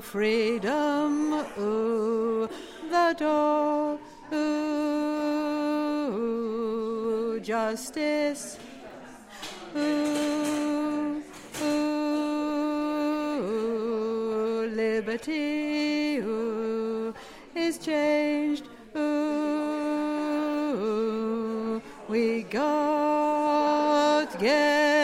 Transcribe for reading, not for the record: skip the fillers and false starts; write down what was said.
freedom, ooh, the door, ooh, justice, ooh, ooh, liberty, ooh, is changed, ooh, we got together.